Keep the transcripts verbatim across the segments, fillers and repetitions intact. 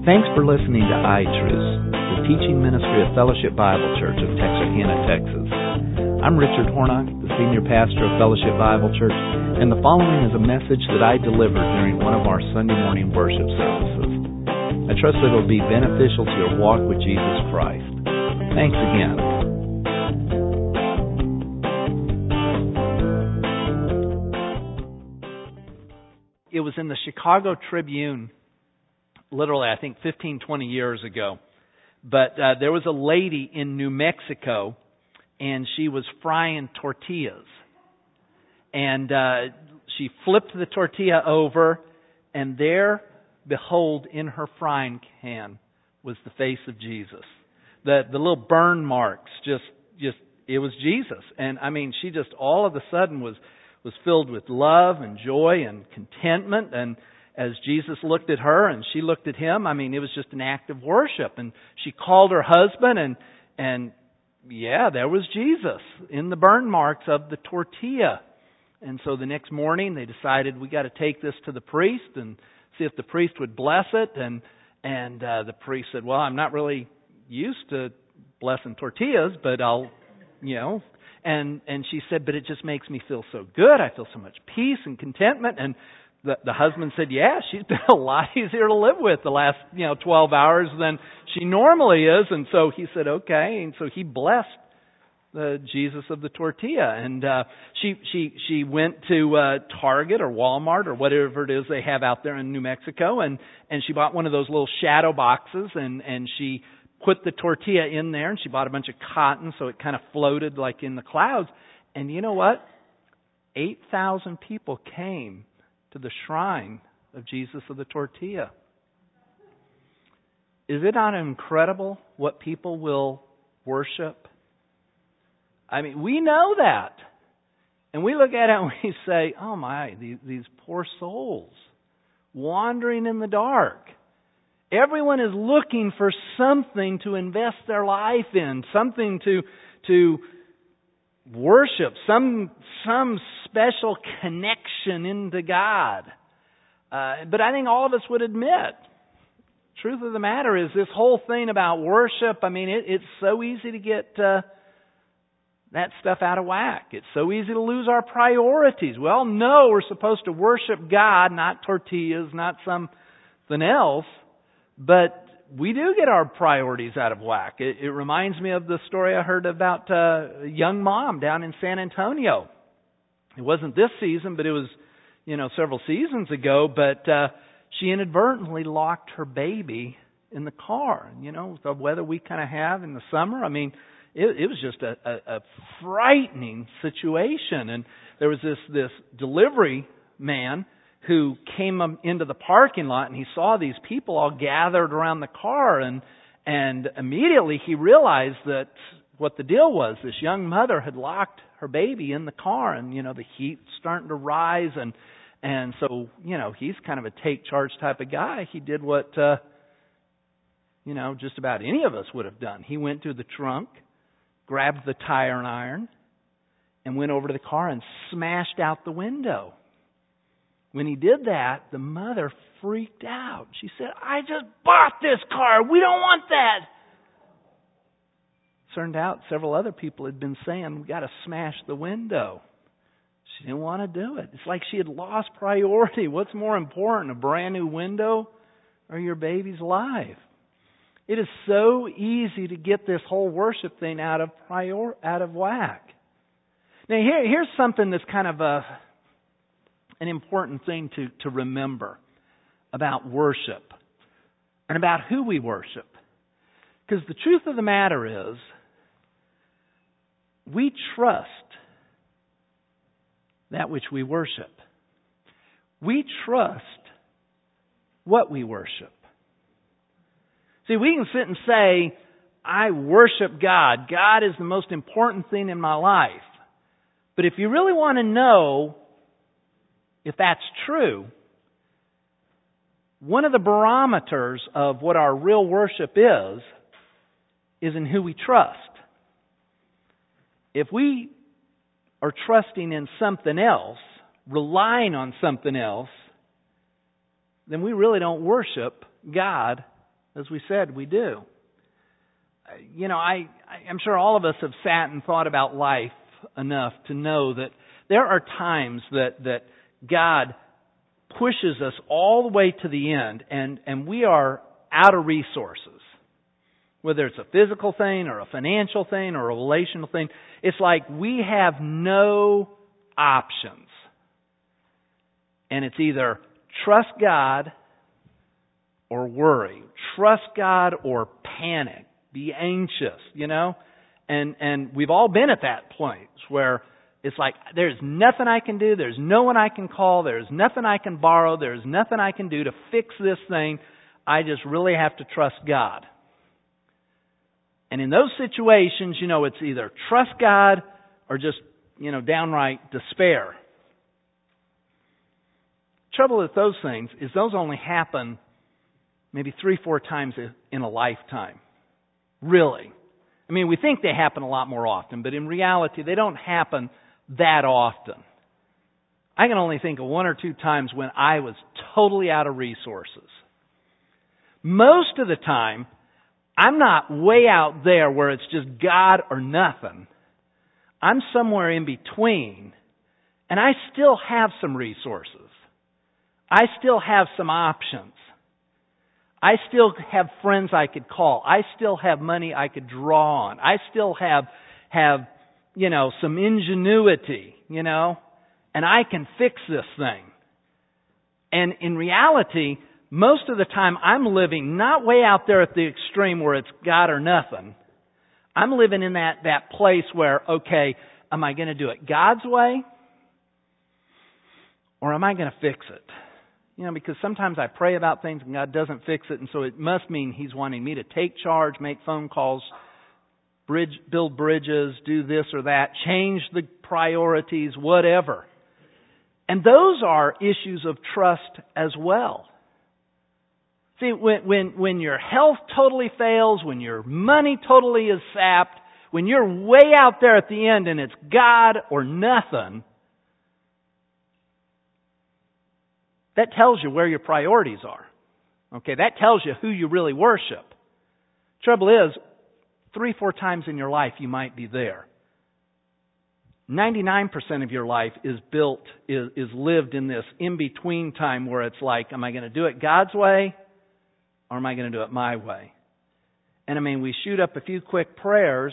Thanks for listening to iTruths, the teaching ministry of Fellowship Bible Church of Texarkana, Texas. I'm Richard Hornock, the senior pastor of Fellowship Bible Church, and the following is a message that I delivered during one of our Sunday morning worship services. I trust that it will be beneficial to your walk with Jesus Christ. Thanks again. It was in the Chicago Tribune, literally, I think, fifteen, twenty years ago. But uh, there was a lady in New Mexico, and she was frying tortillas. And uh, she flipped the tortilla over, and there, behold, in her frying pan was the face of Jesus. The the little burn marks, just, just it was Jesus. And, I mean, she just all of a sudden was, was filled with love and joy and contentment. And as Jesus looked at her and she looked at him, I mean, it was just an act of worship. And she called her husband, and and yeah, there was Jesus in the burn marks of the tortilla. And so the next morning they decided, we got to take this to the priest and see if the priest would bless it. And and uh, the priest said, well, I'm not really used to blessing tortillas, but I'll, you know. And and she said, but it just makes me feel so good. I feel so much peace and contentment. And The, the husband said, yeah, she's been a lot easier to live with the last, you know, twelve hours than she normally is. And so he said, okay. And so he blessed the Jesus of the tortilla. And uh, she she she went to uh, Target or Walmart or whatever it is they have out there in New Mexico. And, and she bought one of those little shadow boxes. And, and she put the tortilla in there. And she bought a bunch of cotton so it kind of floated like in the clouds. And you know what? eight thousand people came to the shrine of Jesus of the tortilla. Is it not incredible what people will worship? I mean, we know that. And we look at it and we say, oh my, these, these poor souls wandering in the dark. Everyone is looking for something to invest their life in, something to to worship, some some special connection into God. Uh, but I think all of us would admit, truth of the matter is this whole thing about worship, I mean, it, it's so easy to get uh, that stuff out of whack. It's so easy to lose our priorities. Well, no, we're supposed to worship God, not tortillas, not something else. But we do get our priorities out of whack. It, it reminds me of the story I heard about uh, a young mom down in San Antonio. It wasn't this season, but it was, you know, several seasons ago. But uh, she inadvertently locked her baby in the car. You know, the weather we kind of have in the summer. I mean, it, it was just a, a, a frightening situation. And there was this this delivery man who came into the parking lot, and he saw these people all gathered around the car, and and immediately he realized that what the deal was. This young mother had locked her baby in the car, and you know the heat's starting to rise, and and so you know he's kind of a take charge type of guy. He did what uh, you know just about any of us would have done. He went to the trunk, grabbed the tire iron, and went over to the car and smashed out the window. When he did that, the mother freaked out. She said, I just bought this car. We don't want that. Turned out several other people had been saying, we got to smash the window. She didn't want to do it. It's like she had lost priority. What's more important, a brand new window or your baby's life? It is so easy to get this whole worship thing out of prior, out of whack. Now, here, here's something that's kind of a... an important thing to, to remember about worship and about who we worship. Because the truth of the matter is, we trust that which we worship. We trust what we worship. See, we can sit and say, I worship God. God is the most important thing in my life. But if you really want to know if that's true, one of the barometers of what our real worship is, is in who we trust. If we are trusting in something else, relying on something else, then we really don't worship God As we said, we do. You know, I, I'm sure all of us have sat and thought about life enough to know that there are times that, that God pushes us all the way to the end and, and we are out of resources. Whether it's a physical thing or a financial thing or a relational thing, it's like we have no options. And it's either trust God or worry. Trust God or panic. Be anxious, you know? And and we've all been at that point where it's like there's nothing I can do, there's no one I can call, there's nothing I can borrow, there's nothing I can do to fix this thing. I just really have to trust God. And in those situations, you know, it's either trust God or just, you know, downright despair. Trouble with those things is those only happen maybe three, four times in a lifetime. Really. I mean, we think they happen a lot more often, but in reality, they don't happen that often. I can only think of one or two times when I was totally out of resources. Most of the time, I'm not way out there where it's just God or nothing. I'm somewhere in between, and I still have some resources. I still have some options. I still have friends I could call. I still have money I could draw on. I still have, have, you know, some ingenuity, you know, and I can fix this thing. And in reality, most of the time I'm living not way out there at the extreme where it's God or nothing. I'm living in that, that place where, okay, am I going to do it God's way? Or am I going to fix it? You know, because sometimes I pray about things and God doesn't fix it, and so it must mean He's wanting me to take charge, make phone calls, bridge, build bridges, do this or that, change the priorities, whatever. And those are issues of trust as well. See, when, when, when your health totally fails, when your money totally is sapped, when you're way out there at the end and it's God or nothing, that tells you where your priorities are. Okay, that tells you who you really worship. Trouble is, three, four times in your life you might be there. ninety-nine percent of your life is built, is, is lived in this in-between time where it's like, am I going to do it God's way or am I going to do it my way? And I mean, we shoot up a few quick prayers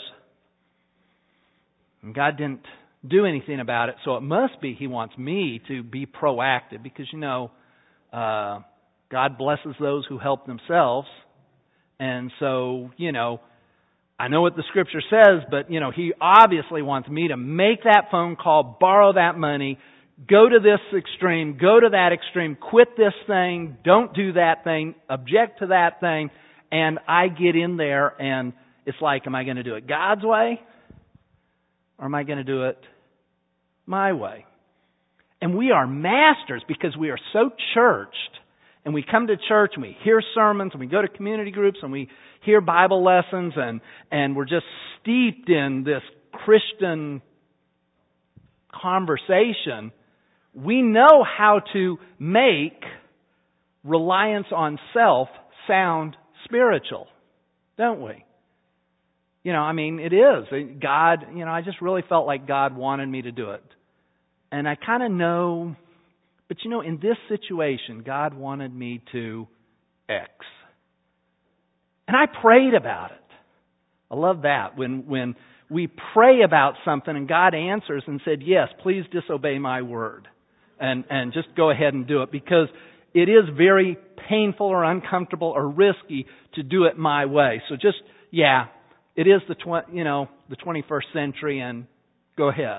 and God didn't do anything about it, so it must be He wants me to be proactive because, you know, uh, God blesses those who help themselves. And so, you know, I know what the Scripture says, but, you know, He obviously wants me to make that phone call, borrow that money, go to this extreme, go to that extreme, quit this thing, don't do that thing, object to that thing, and I get in there and it's like, am I going to do it God's way or am I going to do it my way? And we are masters because we are so churched, and we come to church and we hear sermons and we go to community groups and we hear Bible lessons and, and we're just steeped in this Christian conversation. We know how to make reliance on self sound spiritual, don't we? You know, I mean, it is. God, you know, I just really felt like God wanted me to do it. And I kind of know, but you know, in this situation, God wanted me to X. And I prayed about it. I love that. When when we pray about something and God answers and said, yes, please disobey my word. And, and just go ahead and do it. Because it is very painful or uncomfortable or risky to do it my way. So just, yeah, it is the tw- you know the twenty-first century and go ahead.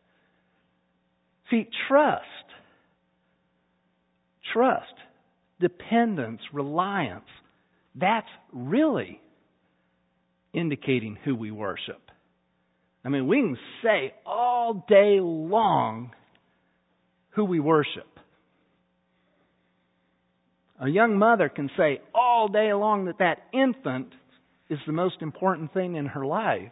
See, trust, trust, dependence, reliance, that's really indicating who we worship. I mean, we can say all day long who we worship. A young mother can say all day long that that infant is the most important thing in her life.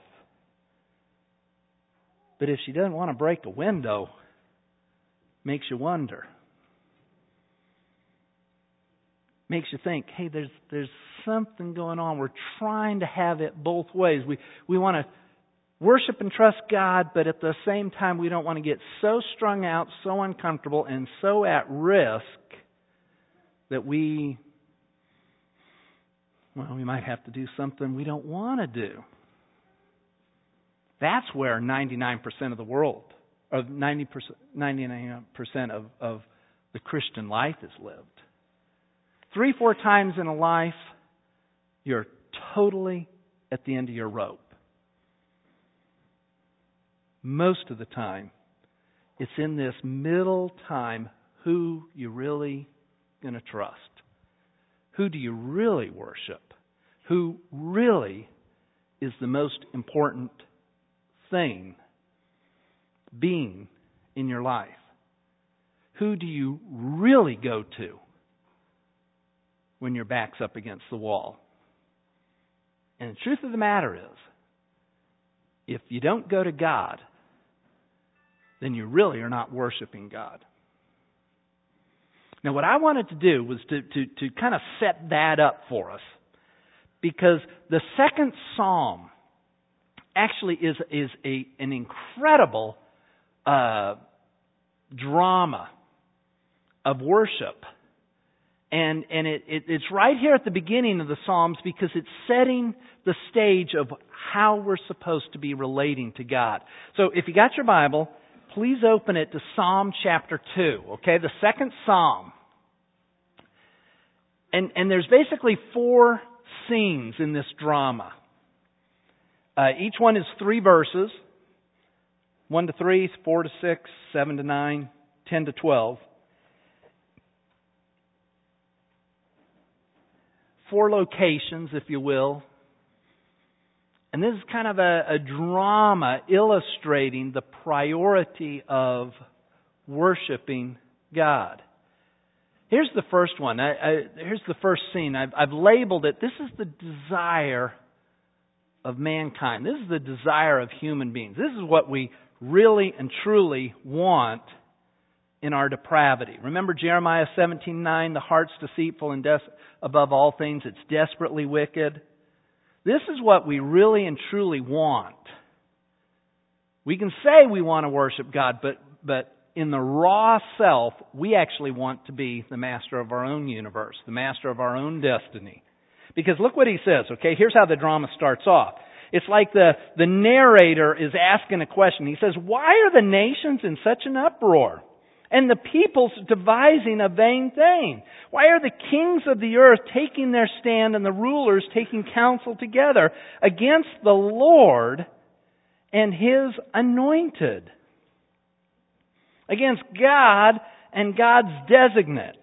But if she doesn't want to break a window, makes you wonder. makes you think, hey, there's there's something going on. We're trying to have it both ways. We we want to worship and trust God, but at the same time, we don't want to get so strung out, so uncomfortable, and so at risk that we, well, we might have to do something we don't want to do. That's where ninety-nine percent of the world, or ninety percent, ninety-nine percent of, of the Christian life is lived. Three, four times in a life, you're totally at the end of your rope. Most of the time, it's in this middle time, who you really going to trust? Who do you really worship? Who really is the most important thing being in your life? Who do you really go to when your back's up against the wall? And the truth of the matter is, if you don't go to God, then you really are not worshiping God. Now, what I wanted to do was to, to, to kind of set that up for us, because the second psalm actually is, is a, an incredible uh, drama of worship. And, and it, it, it's right here at the beginning of the Psalms, because it's setting the stage of how we're supposed to be relating to God. So if you got your Bible, please open it to Psalm chapter two, okay? The second Psalm. And, and there's basically four scenes in this drama. Uh, each one is three verses. One to three, four to six, seven to nine, ten to twelve. Four locations, if you will. And this is kind of a, a drama illustrating the priority of worshiping God. Here's the first one. I, I, here's the first scene. I've, I've labeled it, this is the desire of mankind. This is the desire of human beings. This is what we really and truly want in our depravity. Remember Jeremiah seventeen nine, the heart's deceitful and des- above all things, it's desperately wicked. This is what we really and truly want. We can say we want to worship God, but, but in the raw self, we actually want to be the master of our own universe, the master of our own destiny. Because look what he says, okay? Here's how the drama starts off. It's like the, the narrator is asking a question. He says, why are the nations in such an uproar? And the peoples devising a vain thing? Why are the kings of the earth taking their stand and the rulers taking counsel together against the Lord and His anointed? Against God and God's designate.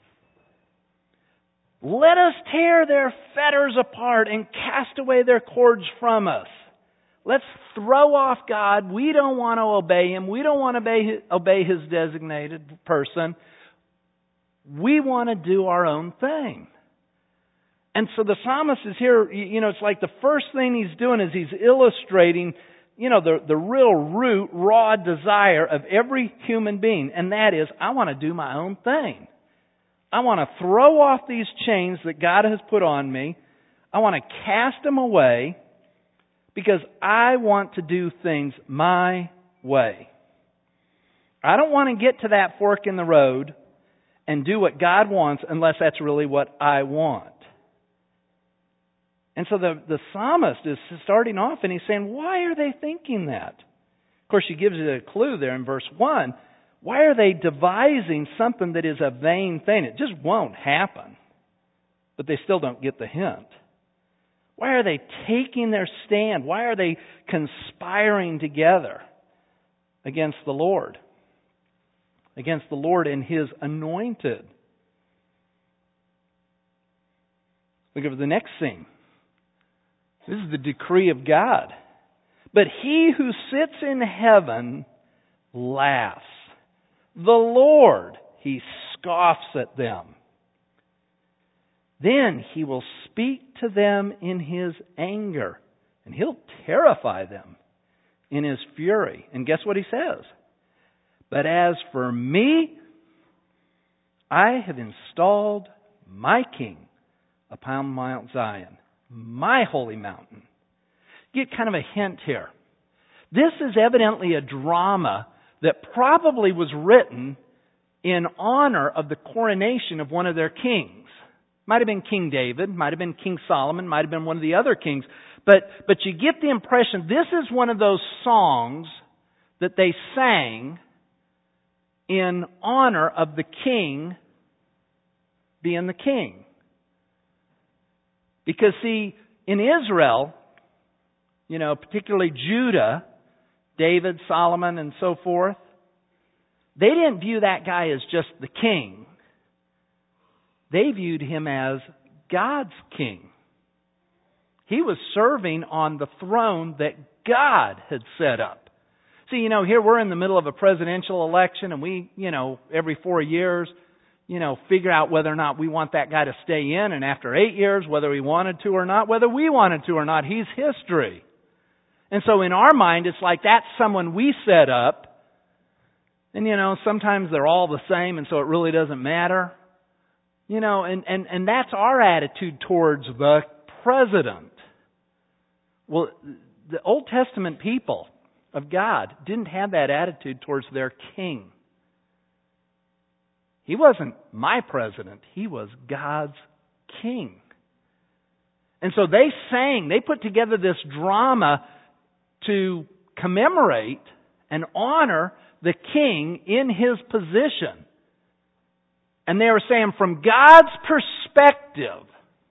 Let us tear their fetters apart and cast away their cords from us. Let's throw off God. We don't want to obey Him. We don't want to obey His, obey His designated person. We want to do our own thing. And so the psalmist is here, you know, it's like the first thing he's doing is he's illustrating, you know, the, the real root, raw desire of every human being. And that is, I want to do my own thing. I want to throw off these chains that God has put on me. I want to cast them away. Because I want to do things my way. I don't want to get to that fork in the road and do what God wants unless that's really what I want. And so the, the psalmist is starting off and he's saying, why are they thinking that? Of course, he gives you a clue there in verse one. Why are they devising something that is a vain thing? It just won't happen. But they still don't get the hint. Why are they taking their stand? Why are they conspiring together against the Lord? Against the Lord and His anointed. Look at the next scene. This is the decree of God. But He who sits in heaven laughs. The Lord, He scoffs at them. Then He will speak to them in His anger, and He'll terrify them in His fury. And guess what He says? But as for me, I have installed my king upon Mount Zion, my holy mountain. Get kind of a hint here. This is evidently a drama that probably was written in honor of the coronation of one of their kings. Might have been King David, might have been King Solomon, might have been one of the other kings. But, but you get the impression this is one of those songs that they sang in honor of the king being the king. Because see, in Israel, you know, particularly Judah, David, Solomon, and so forth, they didn't view that guy as just the king. They viewed him as God's king. He was serving on the throne that God had set up. See, you know, here we're in the middle of a presidential election and we, you know, every four years, you know, figure out whether or not we want that guy to stay in. And after eight years, whether we wanted to or not, whether we wanted to or not, he's history. And so in our mind, it's like that's someone we set up. And, you know, sometimes they're all the same and so it really doesn't matter. You know, and, and, and that's our attitude towards the president. Well, the Old Testament people of God didn't have that attitude towards their king. He wasn't my president. He was God's king. And so they sang, they put together this drama to commemorate and honor the king in his position. And they were saying from God's perspective,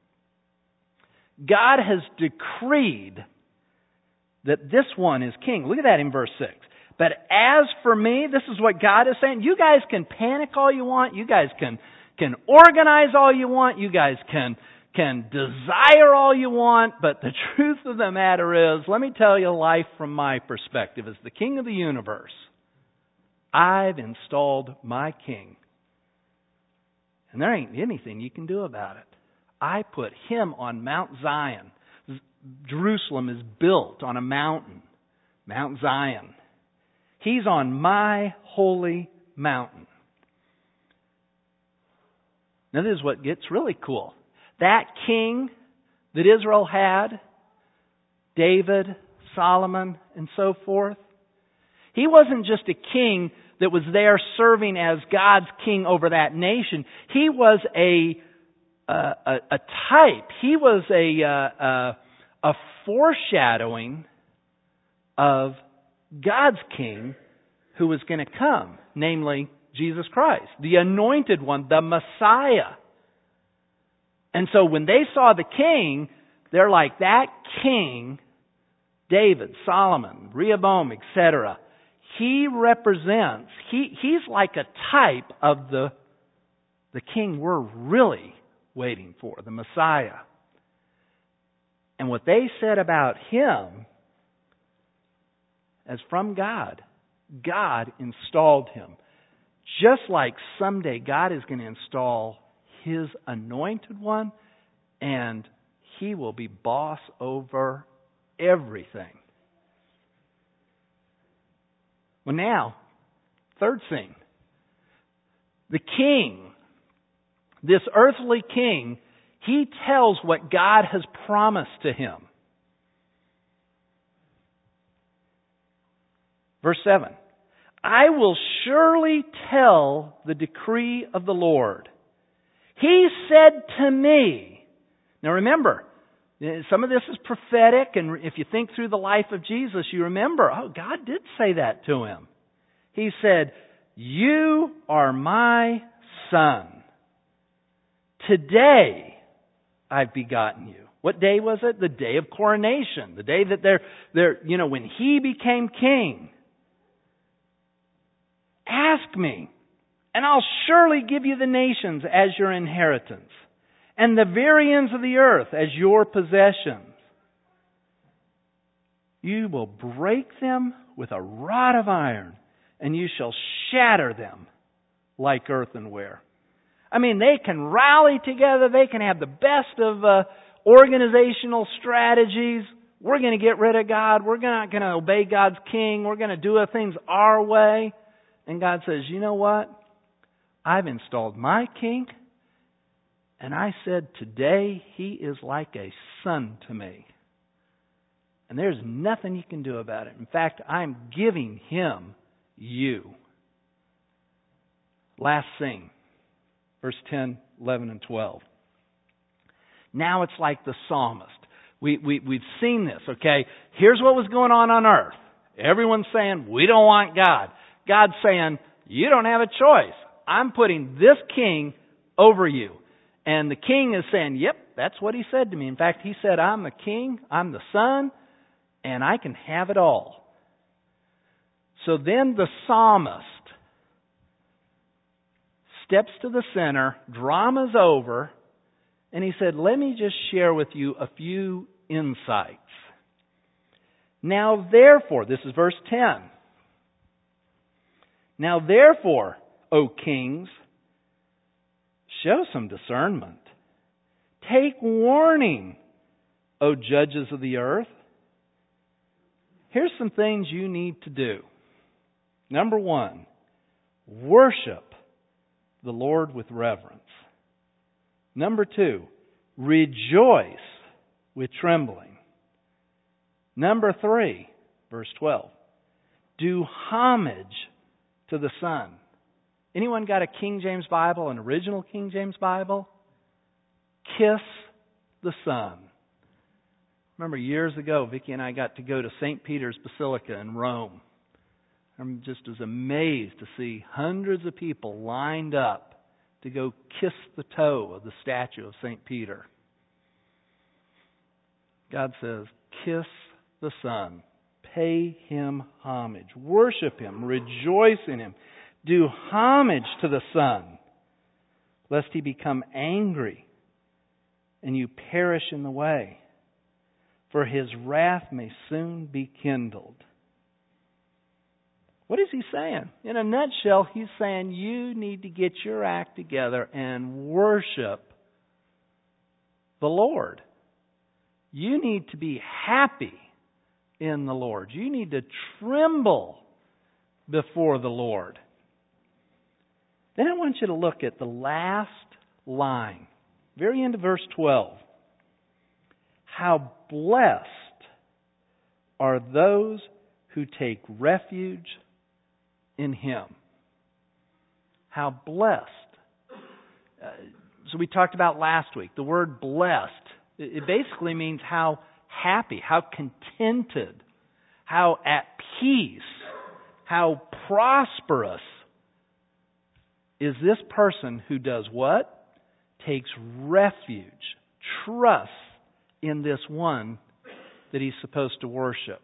God has decreed that this one is king. Look at that in verse six. But as for me, this is what God is saying. You guys can panic all you want. You guys can, can organize all you want. You guys can, can desire all you want. But the truth of the matter is, let me tell you life from my perspective. As the king of the universe, I've installed my king. And there ain't anything you can do about it. I put him on Mount Zion. Jerusalem is built on a mountain, Mount Zion. He's on my holy mountain. Now this is what gets really cool. That king that Israel had, David, Solomon, and so forth, he wasn't just a king that was there serving as God's king over that nation. He was a a, a, a type. He was a, a a foreshadowing of God's king who was going to come, namely Jesus Christ, the anointed one, the Messiah. And so when they saw the king, they're like, that king, David, Solomon, Rehoboam, et cetera, he represents, he, he's like a type of the, the king we're really waiting for, the Messiah. And what they said about him, as from God, God installed him. Just like someday God is going to install His anointed one, and He will be boss over everything. Well, now, third thing. The king, this earthly king, he tells what God has promised to him. Verse seven. I will surely tell the decree of the Lord. He said to me. Now remember, some of this is prophetic, and if you think through the life of Jesus, you remember, oh, God did say that to him. He said, you are my son. Today I've begotten you. What day was it? The day of coronation. The day that they're, they're, you know, when he became king. Ask me, and I'll surely give you the nations as your inheritance, and the very ends of the earth as your possessions. You will break them with a rod of iron, and you shall shatter them like earthenware. I mean, they can rally together. They can have the best of uh, organizational strategies. We're going to get rid of God. We're not going to obey God's king. We're going to do things our way. And God says, you know what? I've installed my king, And I said, today he is like a son to me. And there's nothing you can do about it. In fact, I'm giving him you. Last scene. Verse ten, eleven, and twelve. Now it's like the psalmist. We, we, we've seen this, okay? Here's what was going on on earth. Everyone's saying, we don't want God. God's saying, you don't have a choice. I'm putting this king over you. And the king is saying, yep, that's what he said to me. In fact, he said, I'm the king, I'm the son, and I can have it all. So then the psalmist steps to the center, drama's over, and he said, let me just share with you a few insights. Now therefore, this is verse ten. Now therefore, O kings, show some discernment. Take warning, O judges of the earth. Here's some things you need to do. Number one, worship the Lord with reverence. Number two, rejoice with trembling. Number three, verse twelve, do homage to the Son. Anyone got a King James Bible, an original King James Bible? Kiss the Son. Remember years ago, Vicki and I got to go to Saint Peter's Basilica in Rome. I'm just as amazed to see hundreds of people lined up to go kiss the toe of the statue of Saint Peter. God says, kiss the Son. Pay Him homage. Worship Him. Rejoice in Him. Do homage to the Son, lest He become angry and you perish in the way, for His wrath may soon be kindled. What is He saying? In a nutshell, He's saying you need to get your act together and worship the Lord. You need to be happy in the Lord. You need to tremble before the Lord. Then I want you to look at the last line, very end of verse twelve. How blessed are those who take refuge in Him. How blessed. Uh, so we talked about last week, the word blessed. It, it basically means how happy, how contented, how at peace, how prosperous is this person who does what? Takes refuge, trusts in this one that he's supposed to worship.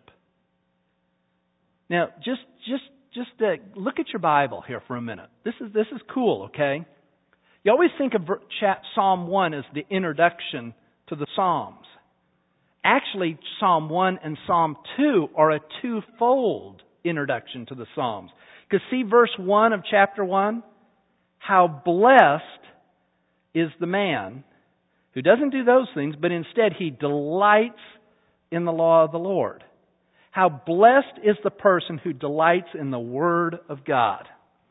Now, just just just uh, look at your Bible here for a minute. This is this is cool, okay? You always think of Psalm one as the introduction to the Psalms. Actually, Psalm one and Psalm two are a twofold introduction to the Psalms. Because see verse one of chapter one? How blessed is the man who doesn't do those things, but instead he delights in the law of the Lord. How blessed is the person who delights in the Word of God.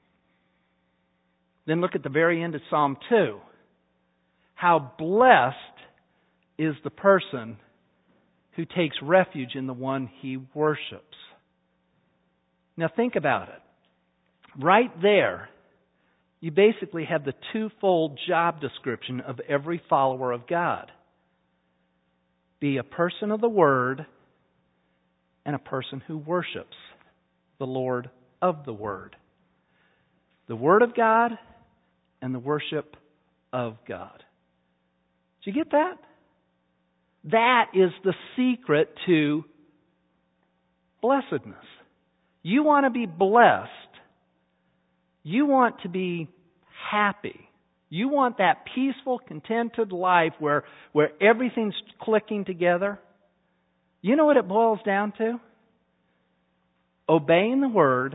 Then look at the very end of Psalm two. How blessed is the person who takes refuge in the one he worships. Now think about it. Right there, you basically have the twofold job description of every follower of God. Be a person of the Word and a person who worships the Lord of the Word. The Word of God and the worship of God. Did you get that? That is the secret to blessedness. You want to be blessed. You want to be happy. You want that peaceful, contented life where, where everything's clicking together. You know what it boils down to? Obeying the Word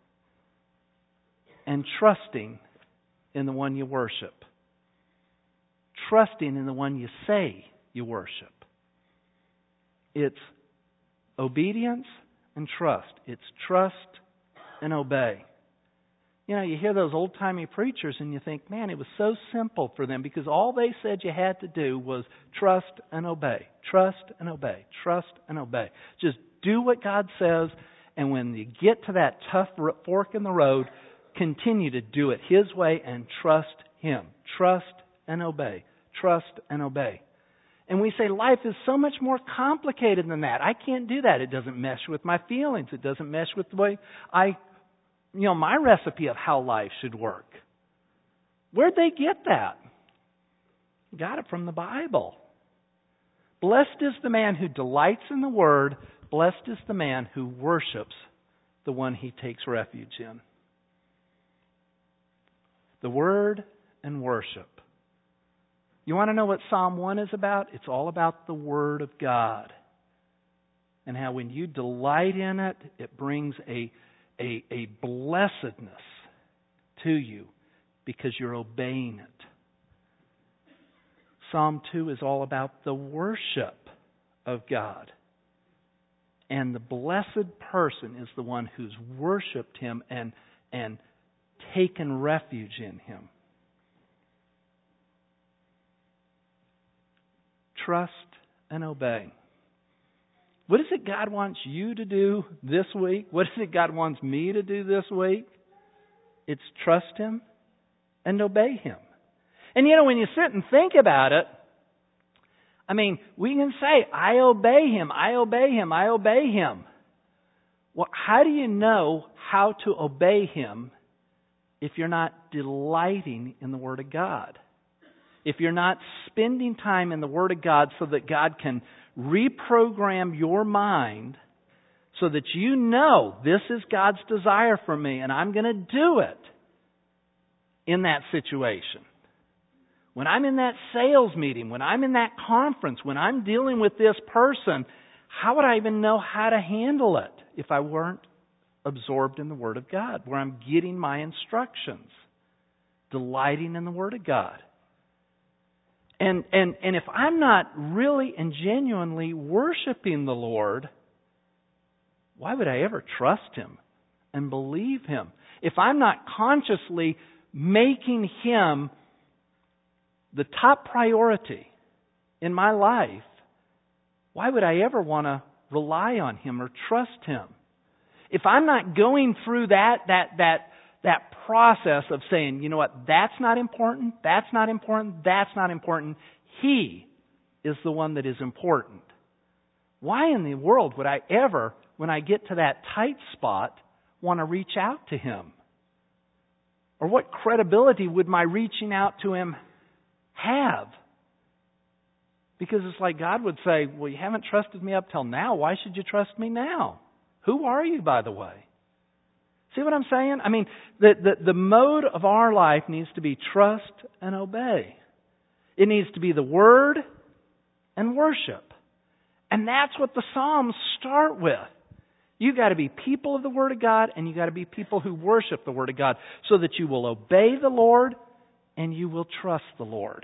and trusting in the one you worship. Trusting in the one you say you worship. It's obedience and trust. It's trust and obey. you know, you hear those old-timey preachers and you think, man, it was so simple for them because all they said you had to do was trust and obey, trust and obey, trust and obey. Just do what God says, and when you get to that tough fork in the road, continue to do it His way and trust Him. Trust and obey, trust and obey. And we say life is so much more complicated than that. I can't do that. It doesn't mesh with my feelings. It doesn't mesh with the way I, you know, my recipe of how life should work. Where'd they get that? Got it from the Bible. Blessed is the man who delights in the Word. Blessed is the man who worships the one he takes refuge in. The Word and worship. You want to know what Psalm one is about? It's all about the Word of God. And how when you delight in it, it brings a, a, a blessedness to you because you're obeying it. Psalm two is all about the worship of God. And the blessed person is the one who's worshipped Him and, and taken refuge in Him. Trust and obey. What is it God wants you to do this week? What is it God wants me to do this week? It's trust Him and obey Him. And you know, when you sit and think about it, I mean, we can say, I obey Him, I obey Him, I obey Him. Well, how do you know how to obey Him if you're not delighting in the Word of God? If you're not spending time in the Word of God so that God can reprogram your mind so that you know this is God's desire for me and I'm going to do it in that situation. When I'm in that sales meeting, when I'm in that conference, when I'm dealing with this person, how would I even know how to handle it if I weren't absorbed in the Word of God, where I'm getting my instructions, delighting in the Word of God? And, and, and if I'm not really and genuinely worshiping the Lord, why would I ever trust Him and believe Him? If I'm not consciously making Him the top priority in my life, why would I ever want to rely on Him or trust Him? If I'm not going through that, that, that, that process of saying, you know what, that's not important, that's not important, that's not important. He is the one that is important. Why in the world would I ever, when I get to that tight spot, want to reach out to Him? Or what credibility would my reaching out to Him have? Because it's like God would say, well, you haven't trusted me up till now. Why should you trust me now? Who are you, by the way? See what I'm saying? I mean, the, the, the mode of our life needs to be trust and obey. It needs to be the Word and worship. And that's what the Psalms start with. You've got to be people of the Word of God, and you've got to be people who worship the Word of God so that you will obey the Lord and you will trust the Lord.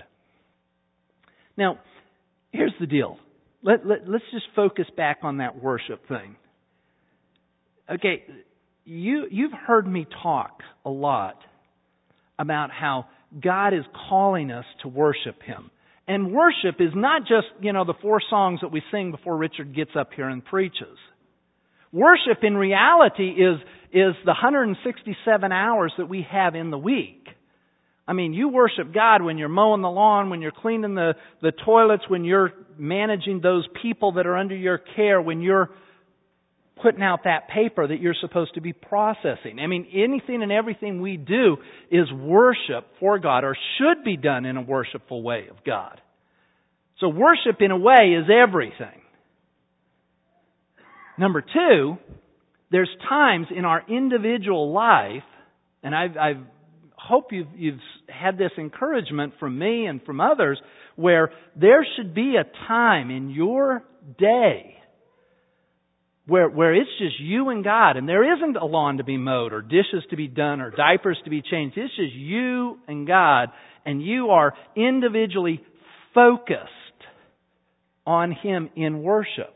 Now, here's the deal. Let, let, let's just focus back on that worship thing. Okay, you, you've heard me talk a lot about how God is calling us to worship Him. And worship is not just, you know, the four songs that we sing before Richard gets up here and preaches. Worship in reality is, is the one hundred sixty-seven hours that we have in the week. I mean, you worship God when you're mowing the lawn, when you're cleaning the, the toilets, when you're managing those people that are under your care, when you're putting out that paper that you're supposed to be processing. I mean, anything and everything we do is worship for God, or should be done in a worshipful way of God. So worship in a way is everything. Number two, there's times in our individual life, and I've, I've hope you've, you've had this encouragement from me and from others, where there should be a time in your day where, where it's just you and God, and there isn't a lawn to be mowed or dishes to be done or diapers to be changed. It's just you and God, and you are individually focused on Him in worship.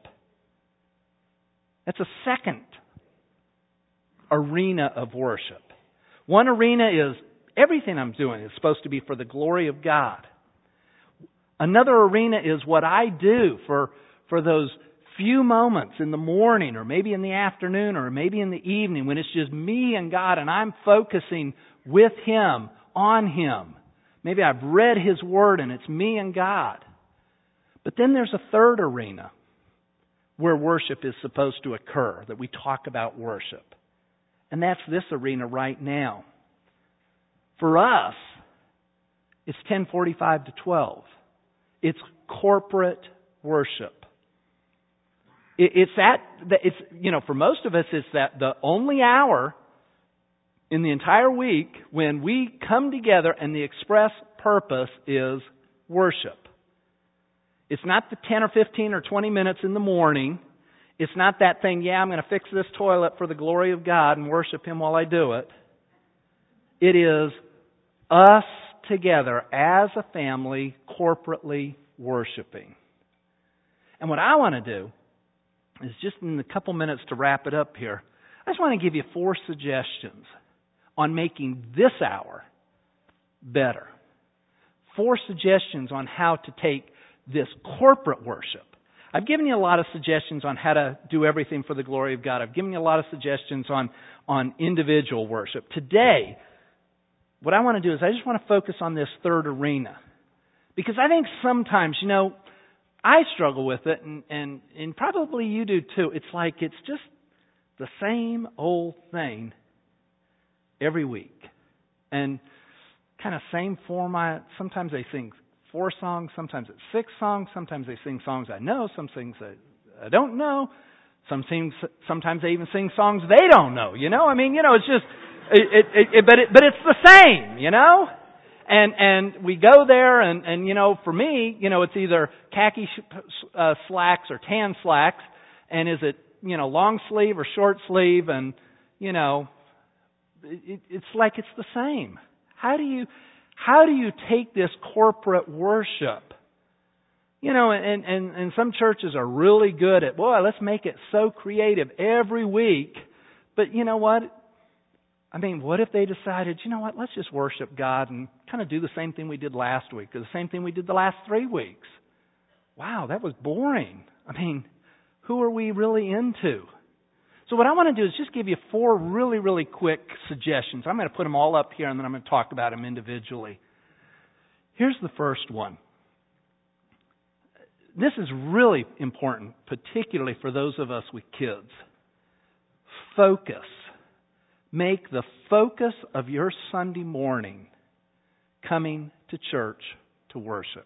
That's a second arena of worship. One arena is everything I'm doing is supposed to be for the glory of God. Another arena is what I do for, for those few moments in the morning or maybe in the afternoon or maybe in the evening when it's just me and God and I'm focusing with Him, on Him. Maybe I've read His Word and it's me and God. But then there's a third arena where worship is supposed to occur, that we talk about worship. And that's this arena right now. For us, it's ten forty-five to twelve. It's corporate worship. It's that, it's, you know, for most of us, it's that the only hour in the entire week when we come together and the express purpose is worship. It's not the ten or fifteen or twenty minutes in the morning. It's not that thing, yeah, I'm going to fix this toilet for the glory of God and worship Him while I do it. It is us together as a family corporately worshiping. And what I want to do is just in the couple minutes to wrap it up here, I just want to give you four suggestions on making this hour better. Four suggestions on how to take this corporate worship. I've given you a lot of suggestions on how to do everything for the glory of God. I've given you a lot of suggestions on, on individual worship. Today, what I want to do is I just want to focus on this third arena. Because I think sometimes, you know, I struggle with it, and, and, and probably you do too. It's like it's just the same old thing every week. And kind of same format. Sometimes they sing four songs, sometimes it's six songs, sometimes they sing songs I know, some things I, I don't know. Some sing, sometimes they even sing songs they don't know, you know? I mean, you know, it's just, it, it, it, but it, but it's the same, you know? And and we go there, and, and you know, for me, you know, it's either khaki uh, slacks or tan slacks, and is it, you know, long sleeve or short sleeve, and, you know, it, it's like it's the same. How do you, how do you take this corporate worship? You know, and, and, and some churches are really good at, boy, let's make it so creative every week. But you know what? I mean, what if they decided, you know what, let's just worship God and kind of do the same thing we did last week, or the same thing we did the last three weeks? Wow, that was boring. I mean, who are we really into? So what I want to do is just give you four really, really quick suggestions. I'm going to put them all up here, and then I'm going to talk about them individually. Here's the first one. This is really important, particularly for those of us with kids. Focus. Make the focus of your Sunday morning coming to church to worship.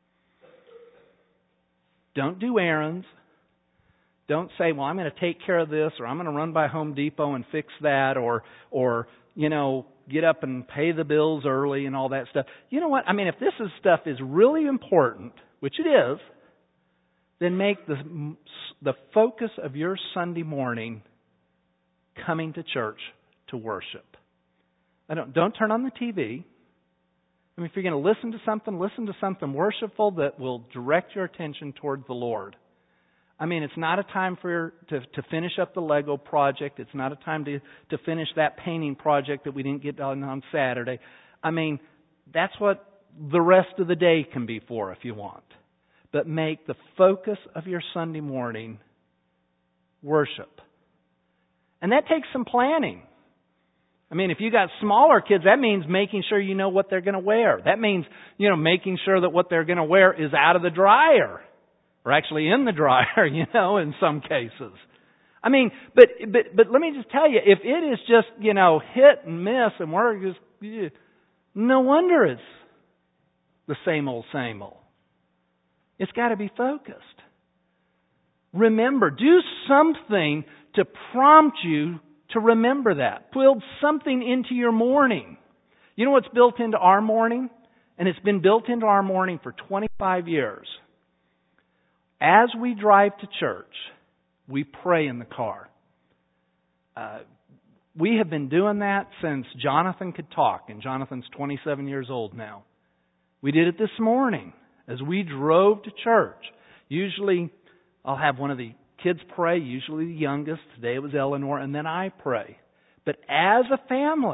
Don't do errands. Don't say, well, I'm going to take care of this, or I'm going to run by Home Depot and fix that, or, or you know, get up and pay the bills early and all that stuff. You know what? I mean, if this is stuff is really important, which it is, then make the, the focus of your Sunday morning coming to church to worship. I don't, don't turn on the T V. I mean, if you're going to listen to something, listen to something worshipful that will direct your attention toward the Lord. I mean, it's not a time for your, to, to finish up the Lego project. It's not a time to, to finish that painting project that we didn't get done on Saturday. I mean, that's what the rest of the day can be for if you want. But make the focus of your Sunday morning worship. And that takes some planning. I mean, if you got smaller kids, that means making sure you know what they're going to wear. That means, you know, making sure that what they're going to wear is out of the dryer. Or actually in the dryer, you know, in some cases. I mean, but but but let me just tell you, if it is just, you know, hit and miss and we're just, yeah, no wonder it's the same old, same old. It's got to be focused. Remember, do something to prompt you to remember that. Build something into your morning. You know what's built into our morning? And it's been built into our morning for twenty-five years. As we drive to church, we pray in the car. Uh, we have been doing that since Jonathan could talk, and Jonathan's twenty-seven years old now. We did it this morning as we drove to church. Usually, I'll have one of the kids pray, usually the youngest. Today it was Eleanor, and then I pray. But as a family,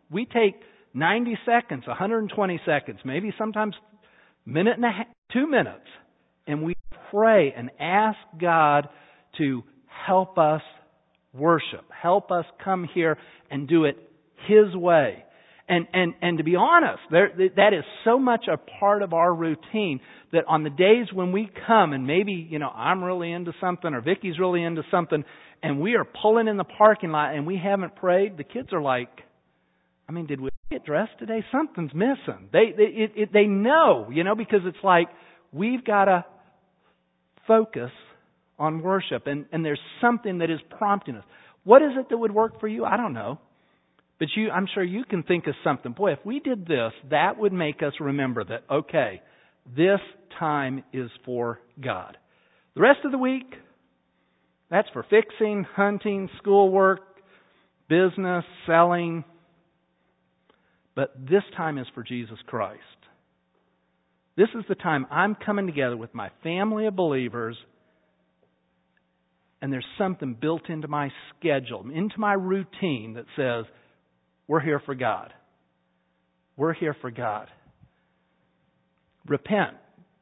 We take ninety seconds, one hundred twenty seconds, maybe sometimes a minute and a half, two minutes, and we pray and ask God to help us worship, help us come here and do it His way. And and and to be honest, there, that is so much a part of our routine that on the days when we come and maybe, you know, I'm really into something or Vicky's really into something and we are pulling in the parking lot and we haven't prayed, the kids are like, I mean, did we get dressed today? Something's missing. They they it, it, they know, you know, because it's like we've got to focus on worship and, and there's something that is prompting us. What is it that would work for you? I don't know. But you, I'm sure you can think of something. Boy, if we did this, that would make us remember that, okay, this time is for God. The rest of the week, that's for fixing, hunting, schoolwork, business, selling. But this time is for Jesus Christ. This is the time I'm coming together with my family of believers, and there's something built into my schedule, into my routine that says, we're here for God. We're here for God. Repent.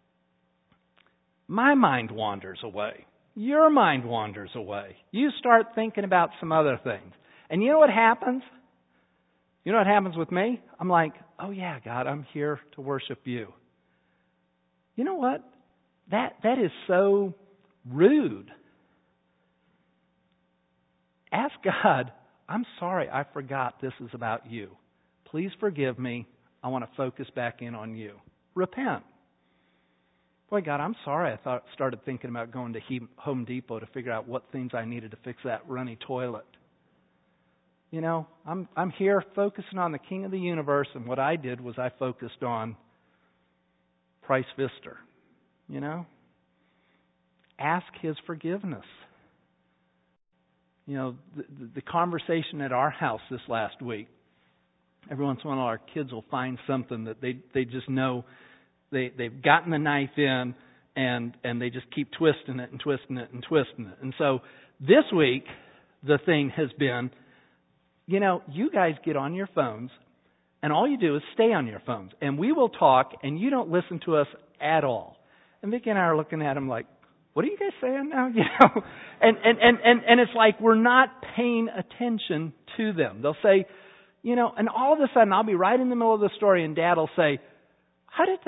My mind wanders away. Your mind wanders away. You start thinking about some other things. And you know what happens? You know what happens with me? I'm like, oh yeah, God, I'm here to worship you. You know what? That that is so rude. Ask God, I'm sorry, I forgot this is about you. Please forgive me. I want to focus back in on you. Repent. Boy, God, I'm sorry I thought started thinking about going to Home Depot to figure out what things I needed to fix that runny toilet. You know, I'm I'm here focusing on the King of the universe, and what I did was I focused on Price Vista. You know? Ask His forgiveness. You know, the, the conversation at our house this last week, every once in a while our kids will find something that they, they just know they, they've gotten the knife in and, and they just keep twisting it and twisting it and twisting it. And so this week, the thing has been, you know, you guys get on your phones and all you do is stay on your phones. And we will talk and you don't listen to us at all. And Vicki and I are looking at them like, what are you guys saying now? You know, and, and, and, and, and it's like we're not paying attention to them. They'll say, you know, and all of a sudden I'll be right in the middle of the story and Dad will say, how did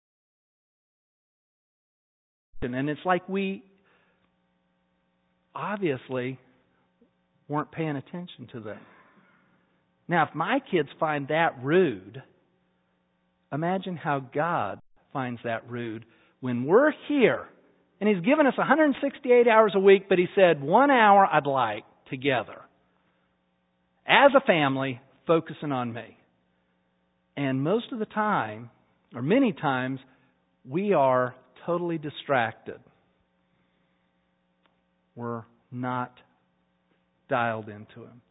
that? And it's like we obviously weren't paying attention to them. Now, if my kids find that rude, imagine how God finds that rude when we're here. And He's given us one hundred sixty-eight hours a week, but He said, one hour I'd like together. As a family, focusing on me. And most of the time, or many times, we are totally distracted. We're not dialed into Him.